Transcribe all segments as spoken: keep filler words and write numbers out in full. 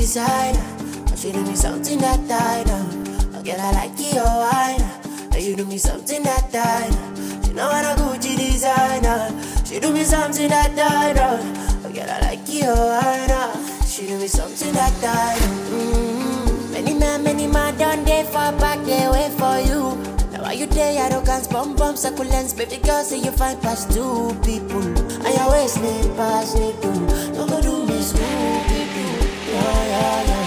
designer. She do me something that I know. Oh, girl, I like your wine. And you do me something that I know. She know I'm a Gucci designer. She do me something that I know. Oh, girl, I like your wine. She do me something that I know. Mm-hmm. Many man, many man done they fall back, they wait for you. Now why you there, arrogance, bum bum, succulence. Baby girl, say you find past two people. And your waist name pass me too. Don't go do me school, people. Yeah, yeah, yeah.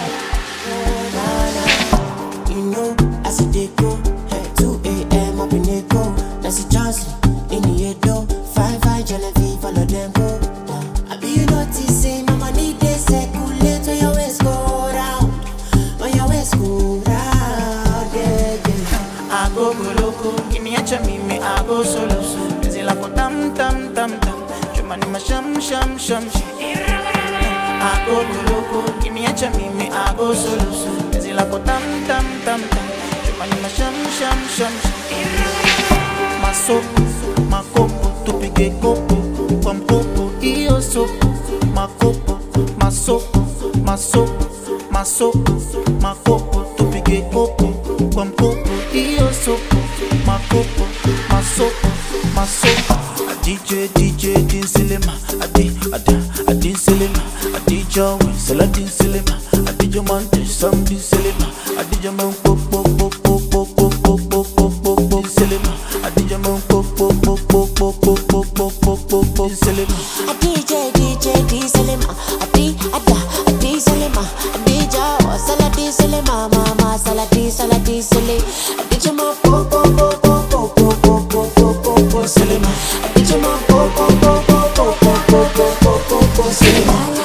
You know, I see they go, hey, two a.m. up in the go. Nancy Johnson, in the door. Fine, fine, jelly, follow them go. I be you notice, say, mama need this circulate when your waist go round. When your waist go round, yeah, yeah. I go go loco, give me a chami, me I go solo. Cause you like a tam tam tam tam. Jumani ma sham sham sham. I go go loco, give me a chami, me I go solo. La tam tam tam tam, chumani ma sham sham sham. Masopo, makopo, tupige kopo, kwampopo, iyo sopo. Makopo, masopo, masopo, masopo, makopo, tupige kopo, kwampopo, iyo sopo. Makopo, masopo, masopo. A D J, D J, din silema. A D, a da, a din silema. A D J, we sell a din silema. A D J man, there's some din silema. A D J man, pop, pop, pop, pop, pop, pop, pop, pop, pop, pop, pop, silema. A D J man, pop, pop, pop, pop, pop, pop, pop, pop, pop, pop, pop, silema. A D J, D J, D silema. A D, a da, a D silema. A D J, oh, sala D silema, mama, sala D, sala D sile. A D J man, pop, pop, pop, pop, pop, pop, pop, pop, pop, pop, pop, silema. A D J man, pop, pop, pop, pop, pop, pop, pop, pop, pop, pop, silema.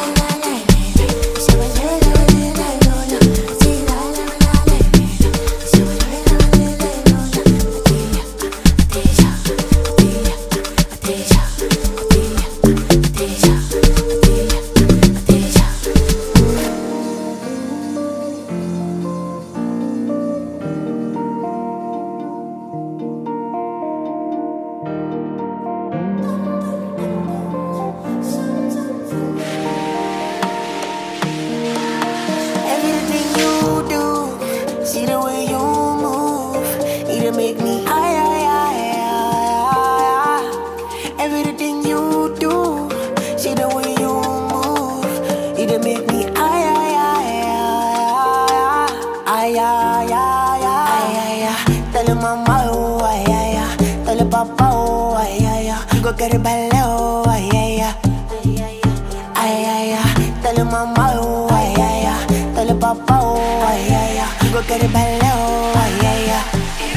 Make me high, high, high, high. Everything you do, see the way you move, it make me high, high, high, high, high, high, high. Tell your mama, oh, ay, ay, ay. Tell your papa, oh, ay, ay, ay. Go get it ballet, oh, ay, ay, ay, ay, ay, ay. Tell your mama, oh, ay, ay, ay. Tell your papa, oh, ay, ay, ay. Go get it ballet, oh, ay, ay, ay.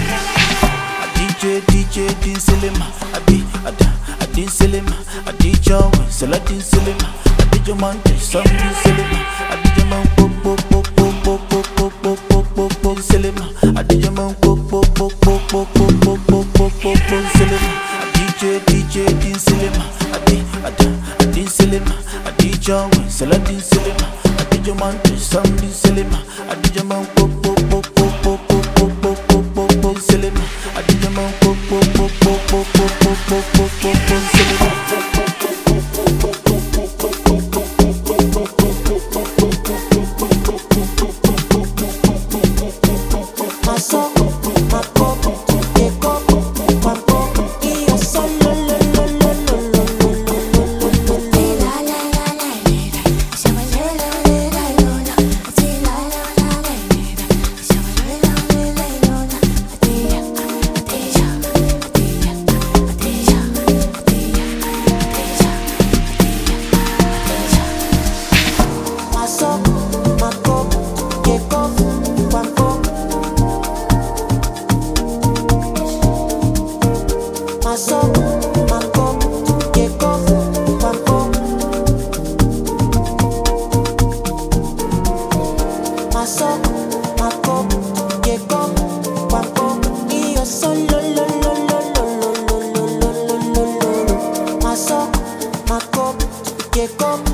D J, D J, din silema. A D, a da, a din silema. A D J, we sell a din silema. A D J man, there's some din silema. A D J man, pop, pop, pop, pop, pop, pop, pop, pop, pop, pop, pop, silema. A D J man, pop, pop, pop, pop, pop, pop, pop, pop, pop, pop, pop, silema. A D J, D J, din silema. A D, a da, a din silema. A D J, we sell a din silema. A D J man, there's some din silema. A D J man, pop, pop, pop, pop, pop, pop, pop, pop, pop, pop, pop, silema. A D J man, pop, pop, pop, pop, pop, pop, pop, pop, pop, pop, pop, silema. Get go.